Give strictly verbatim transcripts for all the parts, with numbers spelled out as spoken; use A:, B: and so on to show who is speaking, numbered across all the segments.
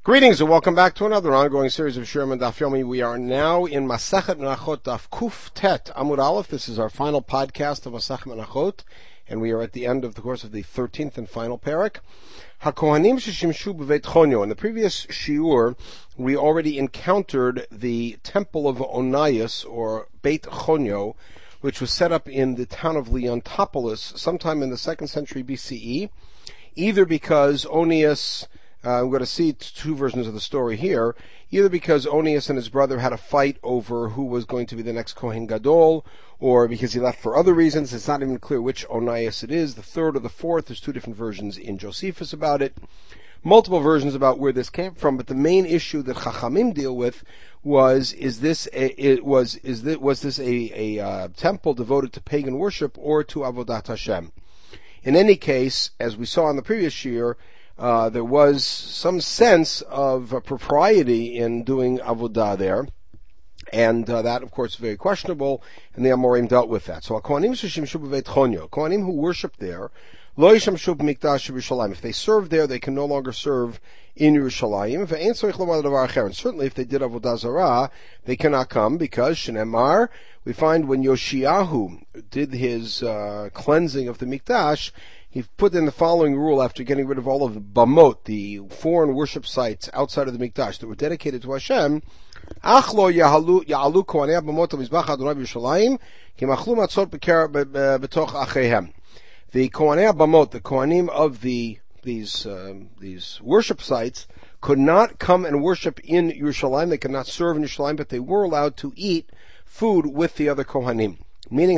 A: Greetings and welcome back to another ongoing series of Shiurim and Daf Yomi. We are now in Masechet Menachot Daf Kuf Tet Amud Aleph. This is our final podcast of Masechet Menachot, and we are at the end of the course of the thirteenth and final parak. HaKohanim sheshimshu b'Beit Chonyo. In the previous shiur, we already encountered the temple of Onias, or Beit Chonyo, which was set up in the town of Leontopolis sometime in the second century B C E, either because Onias Uh, we're going to see two versions of the story here, either because Onias and his brother had a fight over who was going to be the next Kohen Gadol, or because he left for other reasons. It's not even clear which Onias it is, the third or the fourth. There's two different versions in Josephus about it. Multiple versions about where this came from, but the main issue that Chachamim deal with was, is this a, it was, is this, was this a, a uh, temple devoted to pagan worship or to Avodat Hashem? In any case, as we saw in the previous year, Uh, there was some sense of uh, propriety in doing avodah there, and uh, that, of course, is very questionable, and the Amorim dealt with that. So, Kohanim sheshimshu b'Beit Chonyo, Kohanim who worship there, lo yishamshu b'Mikdash Yerushalayim. If they serve there, they can no longer serve in Yerushalayim. Ve'ein tzorich lomar davar acher. And certainly, if they did avodah zarah, they cannot come because Shneimar. We find when Yoshiyahu did his uh, cleansing of the Mikdash, he put in the following rule after getting rid of all of the bamot, the foreign worship sites outside of the Mikdash that were dedicated to Hashem. Ach lo ya'alu kohanei bamot al-mizbach Adonai b'Yerushalayim ki machlu matzot betoch achehem. The kohanei bamot, the kohanim of the these uh, these worship sites, could not come and worship in Yerushalayim. They could not serve in Yerushalayim, but they were allowed to eat food with the other kohanim. Meaning,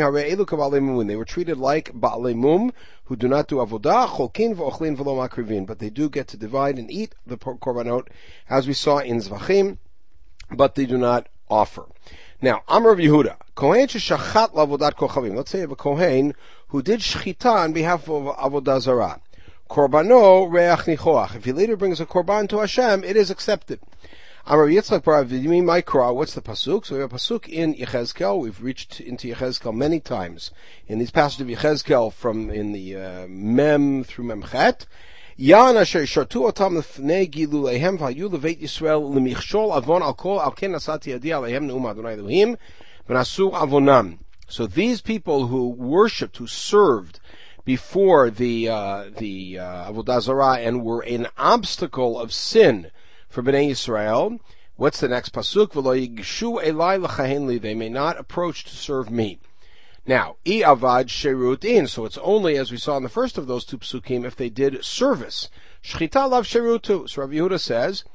A: they were treated like Ba'alei Mum, who do not do avodah, cholkin v'ochlin v'lo makrivin, but they do get to divide and eat the korbanot, as we saw in Zvachim, but they do not offer. Now, Amar of Yehuda, Kohen sheshachat la'avodat kochavim. Let's say you have a Kohen who did shchita on behalf of avodah zarah. Korbano reach nichoach. If he later brings a korban to Hashem, it is accepted. Amar Yitzchak bar Avdimi Maikra, what's the pasuk? So we have a pasuk in Yechezkel. We've reached into Yechezkel many times. In these passages of Yechezkel, from in the uh, Mem through Memchet, Yan asher shartu otam lefnei giluleihem v'hayu leveit Yisrael lemichshol avon al kol al ken nasati yadi aleihem neum Adonai Elohim v'nasu avonam. So these people who worshipped, who served before the uh, the uh, Avodah Zarah and were an obstacle of sin for Bnei Yisrael, what's the next pasuk? V'lo yigshu elai l'chahen li. They may not approach to serve me. Now, I avad sherut in. So it's only, as we saw in the first of those two pasukim, if they did service. Shchita lav sherutu. So Rav Yehuda says,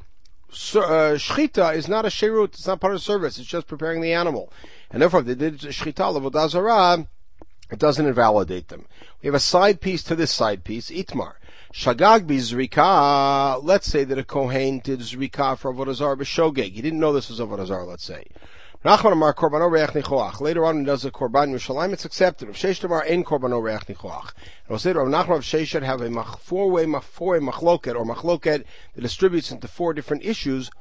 A: uh, shchita is not a sherut. It's not part of service. It's just preparing the animal. And therefore, if they did shchita l'avodah zarah, it doesn't invalidate them. We have a side piece to this side piece, itmar. Shagag bizrika. Let's say that a Kohen did zrika for Avodah Zarah b'shogeg. He didn't know this was Avodah Zarah, let's say. Nachman amar korbano reach nichoach. Later on, he does a korban Yerushalayim, it's accepted. If Sheish Tamar ein korbano reach nichoach. And we'll say to Rav Nachman of Sheish have a four-way, four-way machloket, or machloket, that distributes into four different issues,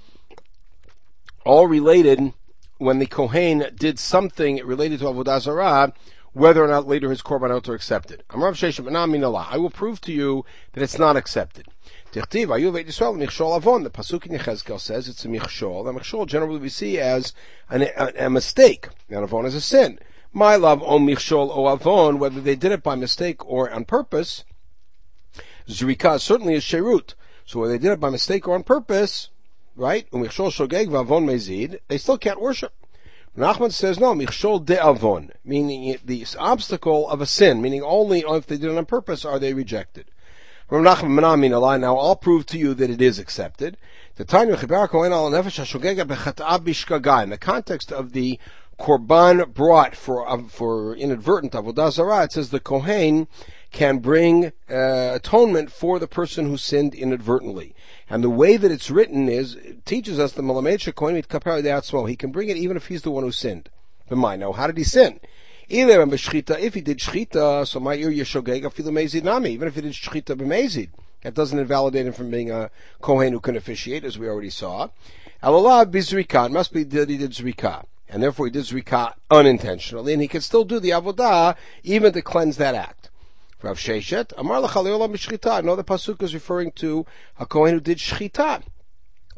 A: all related when the Kohen did something related to Avodah Zarah, whether or not later his korbanot are accepted. I will prove to you that it's not accepted. The pasuk in Yechezkel says it's a michshol. A michshol generally we see as an, a, a mistake. And avon is a sin. My love, o michshol o avon, whether they did it by mistake or on purpose, zrika certainly is sherut. So whether they did it by mistake or on purpose, right? Michshol shogeg v'avon mezid, they still can't worship. Nachman says, no, michshol de avon, meaning the obstacle of a sin, meaning only if they did it on purpose are they rejected. Now I'll prove to you that it is accepted. In the context of the korban brought for uh, for inadvertent avodah zarah, it says the kohen can bring uh, atonement for the person who sinned inadvertently. And the way that it's written is, it teaches us the malamed shekohen mitkaper de'atzmo. He can bring it even if he's the one who sinned. But my, now, how did he sin? If he did shchita, so my ear yeshogeg afilu mezid nami. Even if he did shchita b'mezid, that doesn't invalidate him from being a kohen who can officiate, as we already saw. Alalah bizrika, it must be that he did zrika, and therefore he did zrika unintentionally, and he can still do the avodah even to cleanse that act. Rav Sheshet, Amar l'chaleolam b'shchita. I know the pasuk is referring to a kohen who did shchita.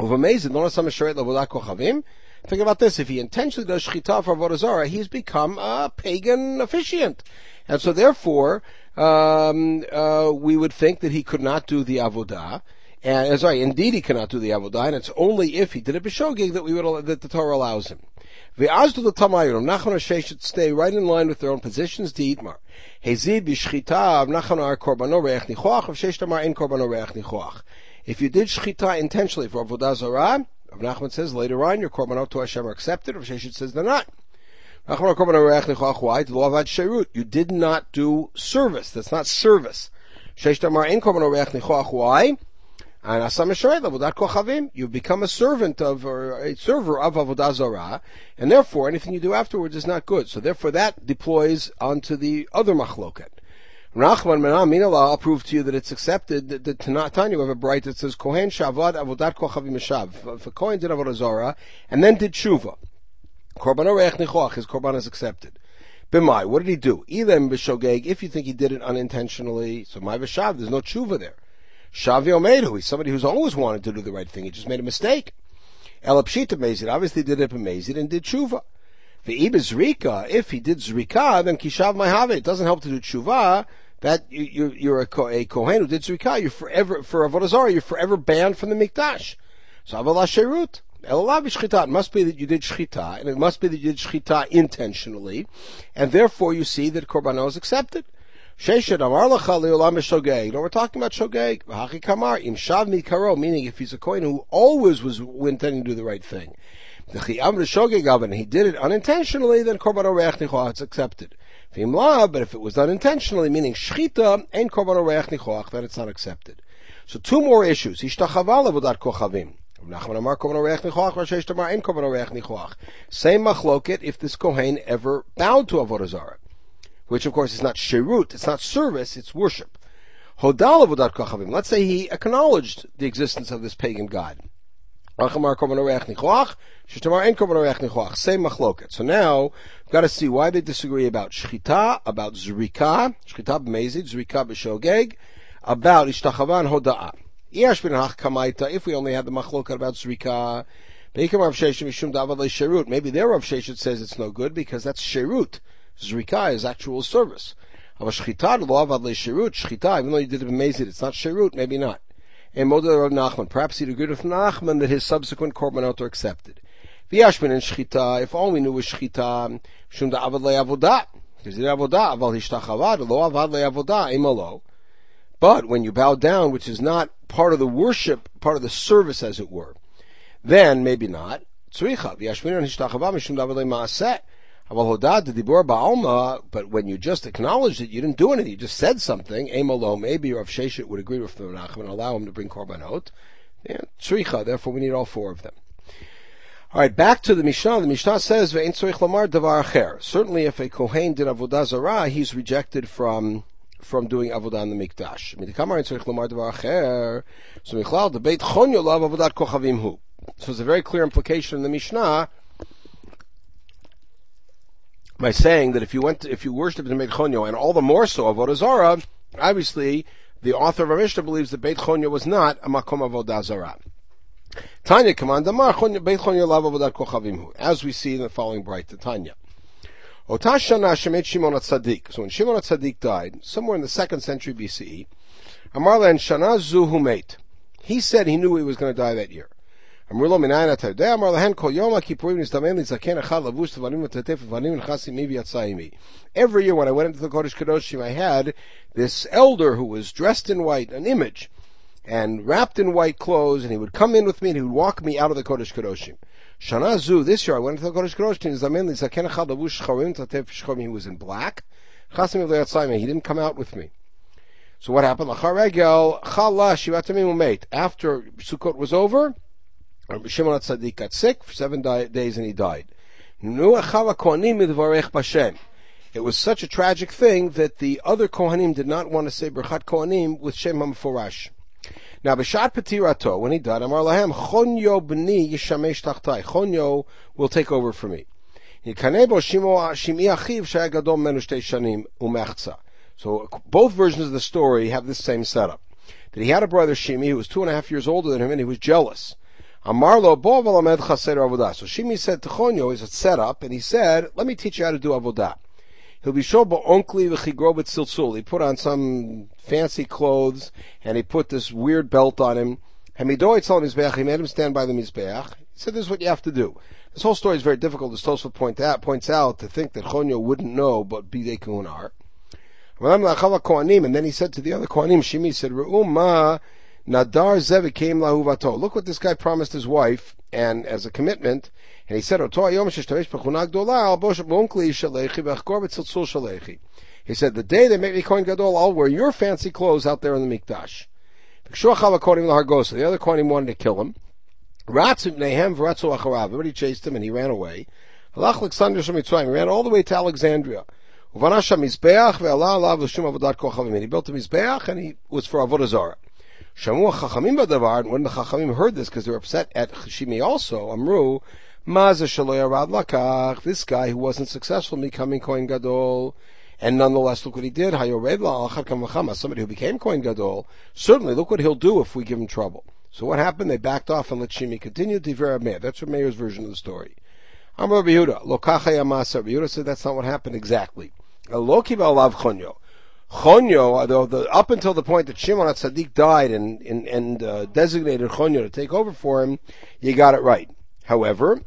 A: Of amazing, think about this, if he intentionally does shchita for Avodah Zarah, he's become a pagan officiant. And so therefore, um, uh, we would think that he could not do the Avodah. And, sorry, indeed he cannot do the Avodah, and it's only if he did it b'shogeg that we would, that the Torah allows him. Ve'azdu l'tamayim, Nachman Shei should stay right in line with their own positions, di'itmar. Hezid b'shchita, Nachman ar korbano re'ech nichoach, of Sheish tamar in korbano re'ech nichoach. If you did shchita intentionally for Avodah Zarah, Rav Nachman says later on, your korbanot to Hashem are accepted. Rav Sheshet says they're not. Why? You did not do service. That's not service. Why? You've become a servant of, or a server of Avodah Zarah, and therefore anything you do afterwards is not good. So therefore that deploys onto the other machloket. Nachman Menam, I'll prove to you that it's accepted. The, the Tanya, you have a bright that says Kohen Shavad Avodat Kochavim Meshav. If a Kohen did Avodah Zarah and then did Tshuva, Korban Oreach Nichoach, his Korban is accepted. B'mai, what did he do? Ilem b'shogeg, if you think he did it unintentionally, so my v'shav, there's no Tshuva there. Shavi Omedu, he's somebody who's always wanted to do the right thing, he just made a mistake. Elapshita Mezid, obviously did it Mezid and did Tshuva. The Zrika, if he did Zrika, then Kishav Mahave. It doesn't help to do Tshuva. That you, you, you're a, a Kohen who did Zrika. You're forever, for Avodah Zarah, you're forever banned from the Mikdash. So Avalah Sherut. Elalav Shchita. It must be that you did Shchita, and it must be that you did Shchita intentionally, and therefore you see that Korbanos is accepted. Sheshet Amar Lacha Leolam Shogeg. No, we're talking about Shogeg. V'hachi Kamar Im Shav Mikaro, meaning if he's a Kohen who always was intending to do the right thing. And he did it unintentionally, then Korban Oreach Nichoach, it's accepted. But if it was done intentionally, meaning Shchita, and Korban Oreach Nichoach, then it's not accepted. So two more issues. Same machloket if this Kohen ever bowed to Avodah Zarah, which of course is not shirut, it's not service, it's worship. Let's say he acknowledged the existence of this pagan god. Same machloket. So now, we've got to see why they disagree about shchita, about zrika, shchita b'mezid, zrika b'shogeg, about ishtachava and hoda'ah. If we only had the machloket about zrika, maybe their Rav Sheshet says it's no good because that's sherut. Zrika is actual service. Shchita, even though you did it b'mezid, it's not sherut, maybe not. And Model of Nachman, perhaps he'd agree with Nachman that his subsequent korbanot are accepted. V'yashmin and shchita, if all we knew was shchita, shum da avad le'avodah, because he did avodah, aval hishtachavad, lo avad le'avodah, imalo. But when you bow down, which is not part of the worship, part of the service, as it were, then maybe not. Tzricha, v'yashmin and hishtachavad, shum da avad le'maaseh. But when you just acknowledged it, you didn't do anything. You just said something. Emalo, maybe Rav Sheshet would agree with the Menachem and allow him to bring korbanot. Yeah, tzricha. Therefore, we need all four of them. All right, back to the Mishnah. The Mishnah says, "Ve'en tzorich lamar davar acher." Certainly, if a kohen did avodah zarah, he's rejected from from doing avodah in the mikdash. Midikamar en tzorich lamar davar acher. So michlal the beit chonyo lav avodat kochavim hu. So it's a very clear implication in the Mishnah by saying that if you went, to, if you worshipped in Beit Chonyo, and all the more so Avodah Zarah, obviously the author of our Mishnah believes that Beit Chonyo was not a makom Avodah Zarah. Tanya command Amar Beit Chonyo lav avodat kochavim, as we see in the following bright the Tanya. Otashana shemet Shimon HaTzadik. So when Shimon HaTzadik died, somewhere in the second century B C E, Amar len shana zu hu meit. He said he knew he was going to die that year. Every year when I went into the Kodesh Kadoshim, I had this elder who was dressed in white, an image, and wrapped in white clothes, and he would come in with me and he would walk me out of the Kodesh Kadoshim. Shana Zu, this year I went into the Kodesh Kadoshim, he was in black. He didn't come out with me. So what happened? After Sukkot was over, Shimon HaTzadik got sick for seven di- days and he died. It was such a tragic thing that the other Kohanim did not want to say Berchat Kohanim with Shem HaMeforash. Now, B'shat Petirato, when he died, Amar Lahem, Chonyo b'ni yishamesh tachtai. Chonyo will take over for me. So both versions of the story have this same setup. That he had a brother Shimi who was two and a half years older than him and he was jealous. Amarlo bo v'lamed chaser avodah. So Shimi said to Chonyo, is a setup, and he said, let me teach you how to do avodah. He'll be show bo'onkli v'chigrobet silsul. He put on some fancy clothes, and he put this weird belt on him. Hamido itzal mizbeach. He made him stand by the mizbeach. He said, this is what you have to do. This whole story is very difficult, as Tosfot point out, points out, to think that Chonyo wouldn't know, but Bidei Kahuna are. And then he said to the other Kohanim, Shimi said, Re'u ma nadar zev came lahuvato. Look what this guy promised his wife, and as a commitment, and he said, Oto ayom sheshtamesh b'chuna gdola al bosh b'onkli shalechi b'achkor b'tziltzul shalechi. He said, the day they make me Kohen Gadol, I'll wear your fancy clothes out there in the Mikdash. The other Kohanim wanted to kill him. Everybody chased him and he ran away. He ran all the way to Alexandria. He built a Mizbeach and he was for Avodah Zarah. When the Chachamim heard this, because they were upset at Shimi also, Amru, this guy who wasn't successful in becoming Kohen Gadol, and nonetheless, look what he did. Somebody who became Kohen Gadol, certainly look what he'll do if we give him trouble. So what happened? They backed off and let Shimi continue to Tiver Meir. That's what Meir's version of the story. Amar Rabbi Yehuda, Lokacha Yamasa. Rabbi Yehuda said that's not what happened exactly. Loki ba'alav Chonyo. Chonyo, though, the, up until the point that Shimon HaTzadik died and, and, and uh, designated Chonyo to take over for him, you got it right. However,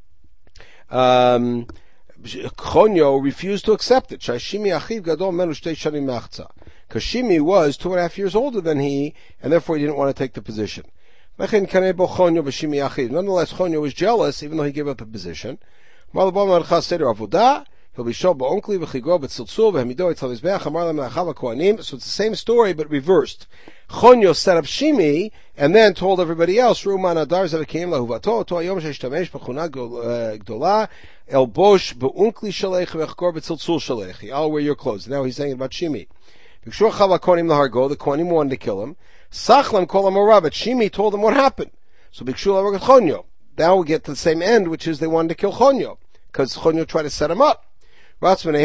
A: um, Chonyo refused to accept it. Shimi achiv gadol menu shtei shanim machza. Because Shimi was two and a half years older than he, and therefore he didn't want to take the position. Nonetheless, Chonyo was jealous, even though he gave up the position. He'll be shown ba'onkli v'chigro b'tziltzul v'hamido etzal mizbeach amar lem la'achal ha'kohanim. So it's the same story, but reversed. Chonyo set up Shimi, and then told everybody else, Ru'man adar zevekim lahuvato, to hayom sheishtamesh b'chuna gdola, el bosh ba'onkli shalech v'chigro b'tziltzul shalech. I'll wear your clothes. Now he's saying about Shimi. The Kohanim wanted to kill him. Sachlam kol amorah, but Shimi told them what happened. So Bikshul Aragat Chonyo. Now we get to the same end, which is they wanted to kill Chonyo, because Chonyo tried to set him up. He went to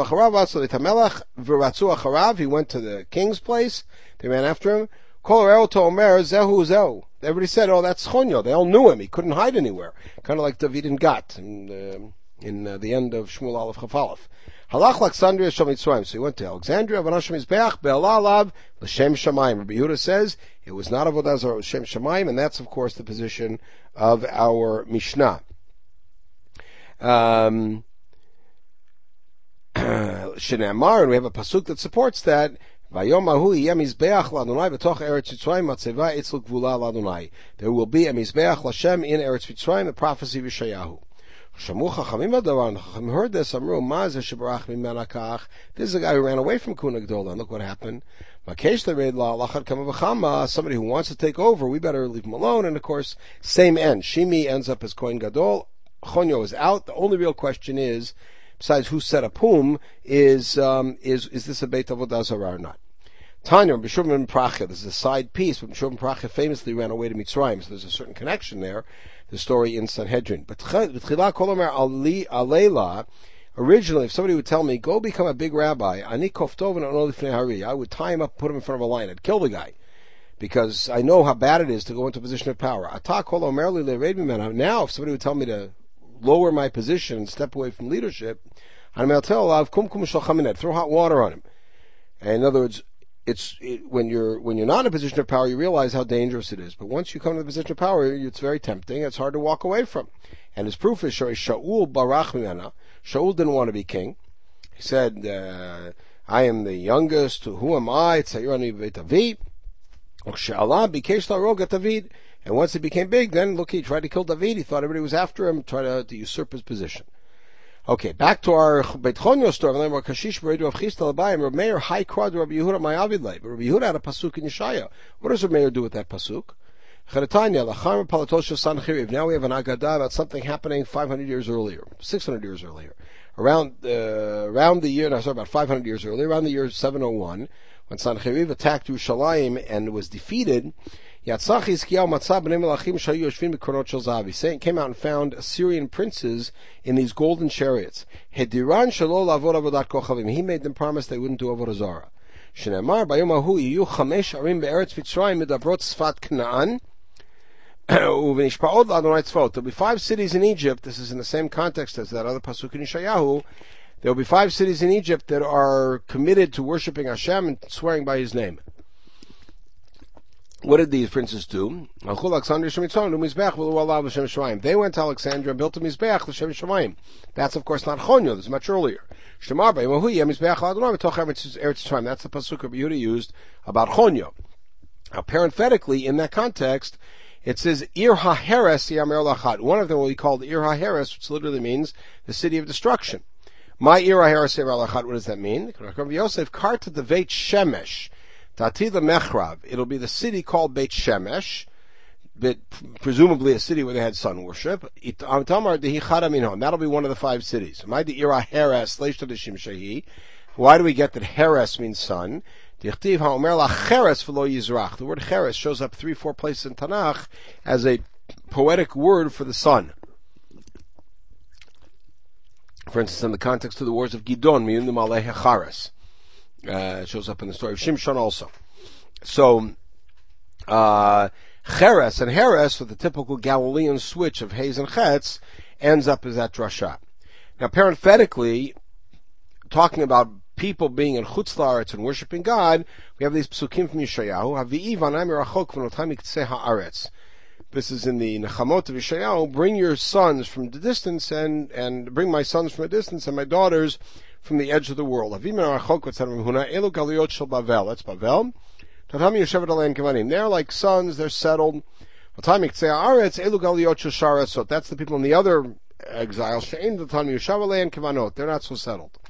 A: the king's place. They ran after him. Everybody said, oh, that's Chonyo. They all knew him. He couldn't hide anywhere. Kind of like David and Gat in, uh, in uh, the end of Shmuel Aleph Chaf Aleph. Halach Alexandria Shal Mitzrayim. So he went to Alexandria. V'nasham Mizbeach be'alalav l'shem shamayim. Rabbi Yehuda says it was not avodah zarah, it was shem shamayim, and that's of course the position of our Mishnah. Um, Shenamar, and we have a pasuk that supports that. Vayom ahu yeh mizbeach l'Adonai b'toch Eretz Mitzrayim matzeva itzl gvula l'Adonai. There will be a mizbeach l'Shem in Eretz Mitzrayim, the prophecy of Yeshayahu. Shamu Chachamim Adavar, and Chachamim heard this. Amru, Ma zeh shebarach mimena kach. This is a guy who ran away from Kuna Gdola, and look what happened. Makesh lereid la lachad kama v'chama. Somebody who wants to take over, we better leave him alone. And of course, same end. Shimi ends up as Kohen Gadol. Chonyo is out. The only real question is, besides who set up whom, is um, is is this a Beit Avodah Zarah or not? Tanya, B'Shur ben Pracha. This is a side piece, but B'Shur ben Pracha famously ran away to Mitzrayim, so there's a certain connection there. The story in Sanhedrin. But originally, if somebody would tell me, go become a big rabbi, I would tie him up, put him in front of a lion, I'd kill the guy. Because I know how bad it is to go into a position of power. Now, if somebody would tell me to lower my position and step away from leadership, throw hot water on him. And in other words, It's it, when you're when you're not in a position of power, you realize how dangerous it is. But once you come to the position of power, it's very tempting. It's hard to walk away from. And his proof is Shaul barach mimena. Shaul didn't want to be king. He said, uh, "I am the youngest. Who am I?" And once he became big, then look, he tried to kill David. He thought everybody was after him, tried to, to usurp his position. Okay, back to our Beit Chonyo story. Rabbi Meir high cried to Rabbi Yehuda my avidlay, but Rabbi Yehuda had a pasuk in Yeshaya. What does Rabbi Meir do with that pasuk? Now we have an Agadah about something happening five hundred years earlier, six hundred years earlier, around uh, around the year. No, sorry, about five hundred years earlier, around the year seven oh one, when Sancheriv attacked Yerushalayim and was defeated. Saying came out and found Assyrian princes in these golden chariots. He made them promise they wouldn't do avodah zarah. There'll be five cities in Egypt. This is in the same context as that other pasuk in Yeshayahu. There will be five cities in Egypt that are committed to worshiping Hashem and swearing by His name. What did these princes do? They went to Alexandria and built a Mizbeach l'Shem Shemayim. That's of course not Chonyo. This is much earlier. That's the pasuk Rabbi Yehuda used about Chonyo. Now, parenthetically, in that context, it says Ir HaHeres Yamer Lachat. One of them will be called Ir HaHeres, which literally means the city of destruction. My Ir HaHeres Yamer Lachat. What does that mean? Rabbi Yosef Karta the Beit Shemesh. Tati the Mechrav. It'll be the city called Beit Shemesh, but presumably a city where they had sun worship. That'll be one of the five cities. Why do we get that Heres means sun? The word Cheres shows up three, four places in Tanakh as a poetic word for the sun. For instance, in the context of the words of Gidon, Miyundim Aleh Cheres. Uh, it shows up in the story of Shimshon also. So, uh, Cheres and Heres, with the typical Galilean switch of Hez and Chetz, ends up as that drasha. Now, parenthetically, talking about people being in Chutz La'aretz and worshiping God, we have these psukim from Yeshayahu. This is in the Nechamot of Yeshayahu. Bring your sons from the distance, and, and bring my sons from a distance, and my daughters from the edge of the world. That's Bavel. They're like sons, they're settled. That's the people in the other exiles. They're not so settled.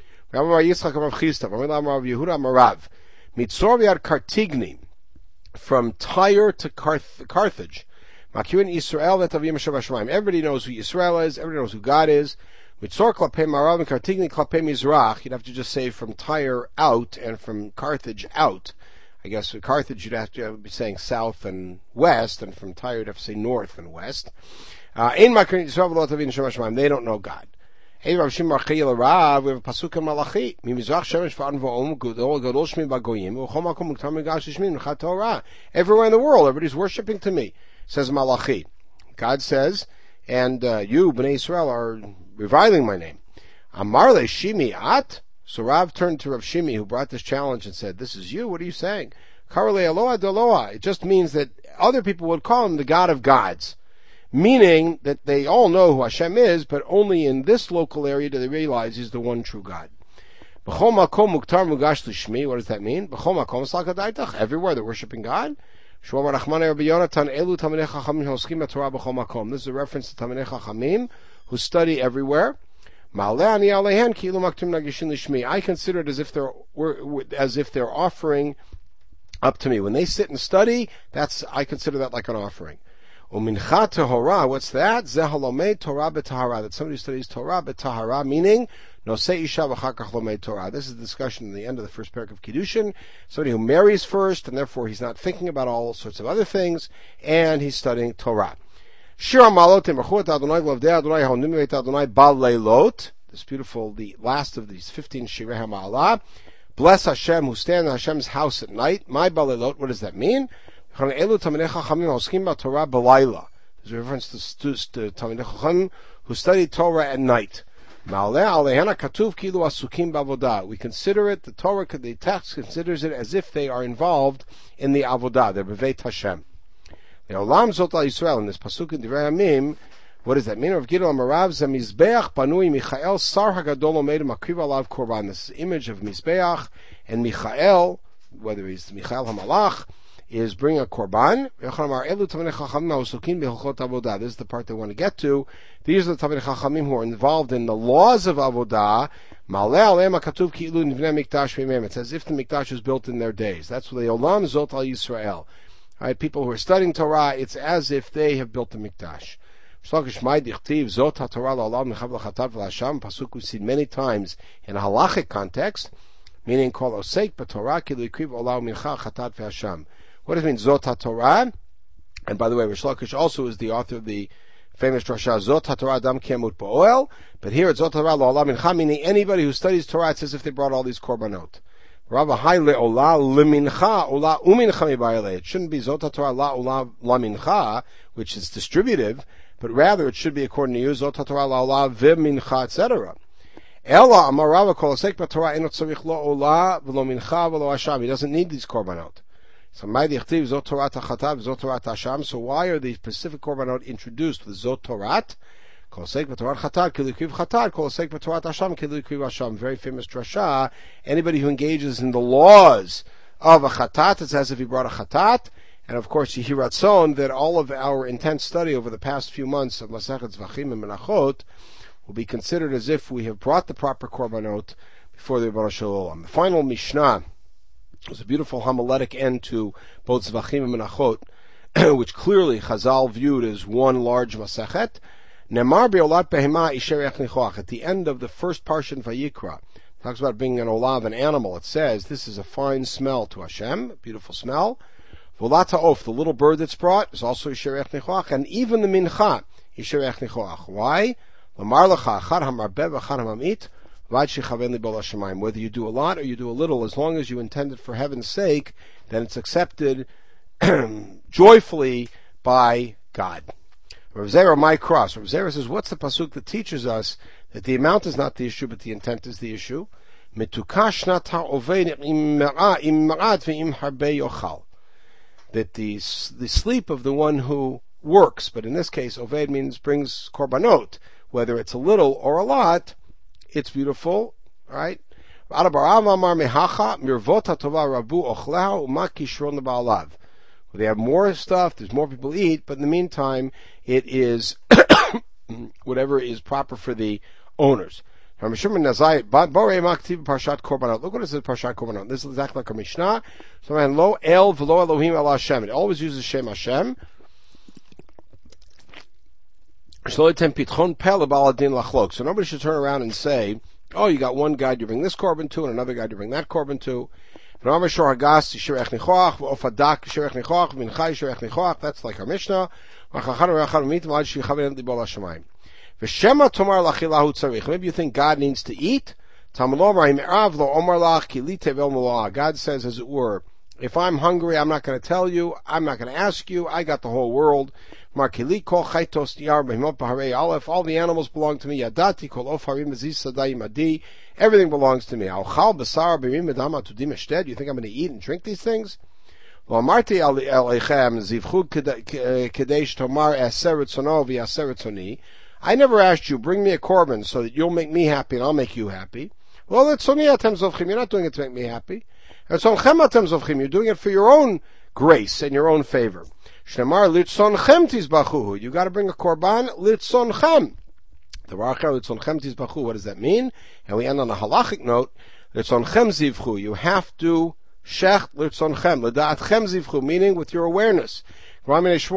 A: From Tyre to Carthage. Everybody knows who Israel is, everybody knows who God is. You'd have to just say from Tyre out and from Carthage out. I guess with Carthage you'd have to be saying south and west, and from Tyre you'd have to say north and west. Uh, they don't know God. We have a pasuk in Malachi. Everywhere in the world, everybody's worshiping to me, says Malachi. God says, and uh, you, Bnei Israel, are reviling my name. Amar le Shimi at. So Rav turned to Rav Shimi, who brought this challenge, and said, "This is you. What are you saying? Karale Eloah Deloah." It just means that other people would call him the God of gods, meaning that they all know who Hashem is, but only in this local area do they realize He's the one true God. B'chol makom muktar mugash l'shmi. What does that mean? B'chol makom slakadaitach. Everywhere they're worshiping God. This is a reference to Talmidei Chachamim who study everywhere. I consider it as if they're as if they're offering up to me. When they sit and study, that's I consider that like an offering. Umincha tehora, what's that? Zehalomei Torah betahara. That somebody studies Torah betahara, meaning nosei isha v'chakach lomei Torah. This is the discussion in the end of the first parak of Kiddushin. Somebody who marries first, and therefore he's not thinking about all sorts of other things, and he's studying Torah. Shir Malot Imrchuat Adonai Lavdei Adonai Honim Veit Adonai Baleilot. This beautiful, the last of these fifteen Shirei HaMa'alah. Bless Hashem who stand in Hashem's house at night. My Baleilot. What does that mean? There's a reference to, to, to Talmidei Chachamim who study Torah at night. We consider it, the Torah, the text considers it as if they are involved in the Avodah. They're Beveit Hashem. Le'olam zot al Yisrael, in this pasuk in Divrei Yamim, what does that mean? Rav Gidol Amarav Zemizbeach Panui Michael Sar Hagadol Omeid Makriv Alav Korban. This is the image of Mizbeach, and Michael, whether he's Michael HaMalach, is bring a korban. This is the part they want to get to. These are the Talmidei Chachamim who are involved in the laws of Avodah. It's as if the Mikdash is built in their days. That's what the Olam Zot al Yisrael. Right, people who are studying Torah, it's as if they have built the Mikdash. Pasuk we've seen many times in a halachic context, meaning kol osek b'Torah kilu ikriv olam mincha chatat v'hasham. What does it mean, Zot HaTorah? And by the way, Rish Lakish also is the author of the famous drasha, Zot HaTorah Adam Kemut Ba'oel. But here it's Zot HaTorah Lo Olam Mincha, meaning anybody who studies Torah, it's as if they brought all these korbanot. Rabba Hai le'olah lemincha, olah umincha mibayale. It shouldn't be Zot HaTorah la olah la mincha, which is distributive, but rather it should be according to you, Zot HaTorah la olah v'mincha, et cetera. Ela amar Rava kol asek b'Torah eno tzarich lo olah v'lo mincha v'lo hasham. He doesn't need these korbanot. So why are these specific korbanot introduced with Zot Torat? Very famous drasha. Anybody who engages in the laws of a chatat, it's as if he brought a chatat. And of course, Yehiratzon, that all of our intense study over the past few months of Masechet Zvachim and Menachot will be considered as if we have brought the proper korbanot before the Rebbeinu Shalom. The final Mishnah was a beautiful homiletic end to both Zvachim and Menachot, which clearly Chazal viewed as one large Masechet. Nemar be'olat behema isher ech nichoach. At the end of the first parsha Vayikra, talks about being an olav, an animal. It says this is a fine smell to Hashem, a beautiful smell. Volat ha'of, the little bird that's brought, is also isher ech nichoach, and even the mincha isher ech nichoach. Why? Lamar lecha achad hamarbeh v'achad hamamit. Whether you do a lot or you do a little, as long as you intend it for heaven's sake, then it's accepted joyfully by God. Rav Zera, my cross. Rav Zera says, what's the pasuk that teaches us that the amount is not the issue, but the intent is the issue? That the, the sleep of the one who works, but in this case, oved means brings korbanot, whether it's a little or a lot, it's beautiful, right? They have more stuff, there's more people eat, but in the meantime, it is whatever is proper for the owners. Look what it says, Parshat Korbanot. This is exactly like a Mishnah. So, lo el v'lo Elohim el Hashem. It always uses Shem Hashem. So nobody should turn around and say, oh, you got one guy to bring this korban to, and another guy to bring that korban to. That's like our Mishnah. Maybe you think God needs to eat. God says, as it were, if I'm hungry, I'm not going to tell you, I'm not going to ask you, I got the whole world. All the animals belong to me. Everything belongs to me. Do you think I'm going to eat and drink these things? I never asked you, bring me a korban so that you'll make me happy and I'll make you happy. Well, you're not doing it to make me happy. You're doing it for your own grace and your own favor. You got to bring a korban litzonchem. What does that mean? And we end on a halachic note. You have to shecht litzonchem, l'da'atchem zivchu, meaning with your awareness. And this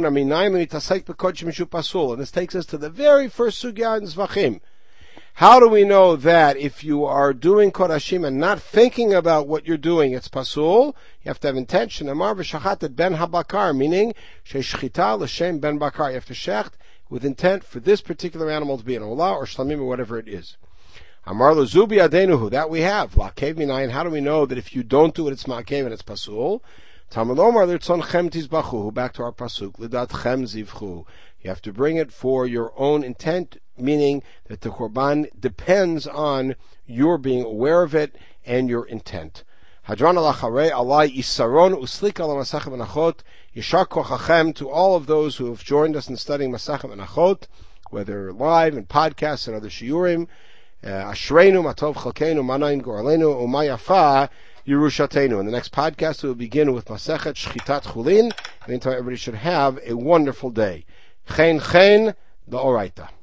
A: takes us to the very first sugya in Zvachim. How do we know that if you are doing kodashim and not thinking about what you're doing, it's pasul? You have to have intention. Amar v'shachat ben habakar, meaning sheshchita l'shem ben bakar. You have to shecht with intent for this particular animal to be an olah or shlamim or whatever it is. Amar lo zubi adenuhu, that we have. La'kev minayin. How do we know that if you don't do it, it's ma'kev and it's pasul? Talmud Omar l'tzon chem tizbachu. Back to our pasuk. L'dat chem zivchu. You have to bring it for your own intent, meaning that the korban depends on your being aware of it and your intent. Hadran alacharei alai isaron uslik ala Masechet Menachot. Yishar kochachem to all of those who have joined us in studying Masechet Menachot, whether live and podcasts and other shiurim. Ashreinu matov chalkeinu manayin goralenu umayafa Yerushatenu. In the next podcast, we will begin with Masechet Shchitat Chulin. Meantime, everybody should have a wonderful day. Chen chen, the Oraita.